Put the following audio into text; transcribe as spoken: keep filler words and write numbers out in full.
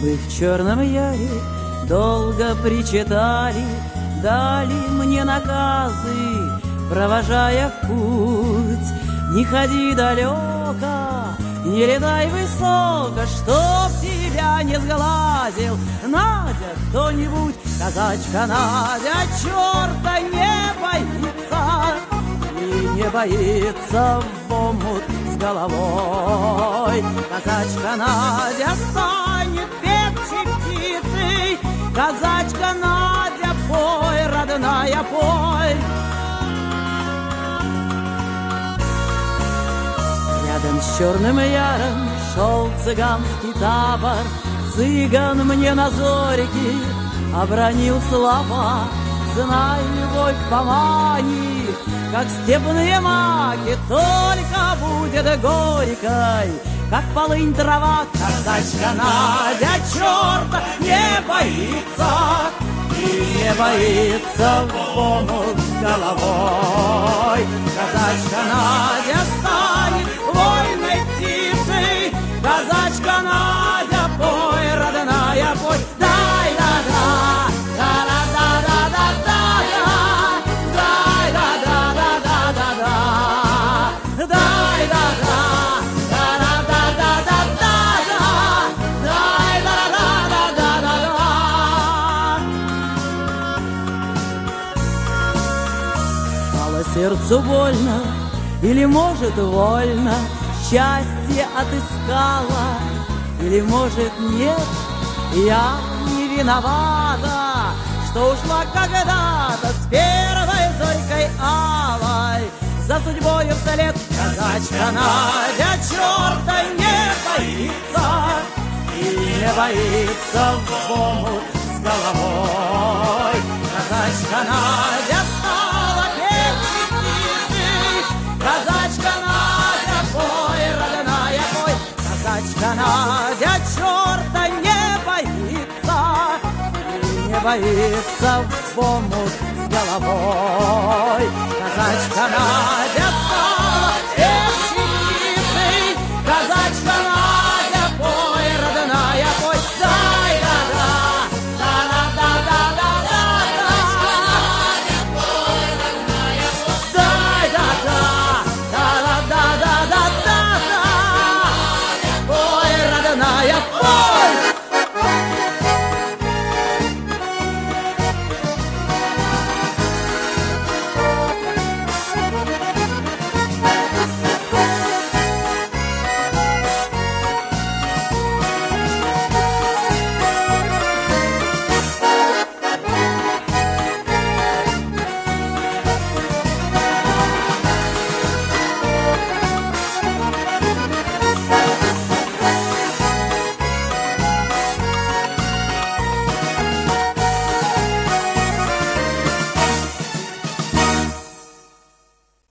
Вы в Черном Яре долго причитали, дали мне наказы, провожая в путь. Не ходи далеко, не летай высоко, чтоб тебя не сглазил Надя кто-нибудь. Казачка Надя черта не боится и не боится в омут с головой. Казачка Надя станет певчей птицей, казачка Надя, пой, родная, пой. Рядом с Черным Яром шел цыганский табор, цыган мне на зорике обронил слова. Знай, любовь поманит, как степные маки, только будет горькой, как полынь трава. Казачка Надя черта не боится и не боится в омут с головой. Казачка Надя станет вольной птицей, казачка Надя, пой, родная, пой. Дай-да-да, да-да-да-да-да-да, дай-да-да-да-да-да-да, дай-да-да, да-да-да-да-да-да, дай-да-да-да-да-да-да. Стало сердцу больно, или, может, вольно, счастье отыскала, или, может, нет, я не виновата, что ушла когда-то с первой зорькой алой, за судьбою вслед. Казачка Надя черта не боится и не боится в омут с головой. Казачка Надя стала певчей птицей, казачка Надя, пой, родная, пой. Казачка Надя черта не боится и не боится в омут с головой. Казачка Надя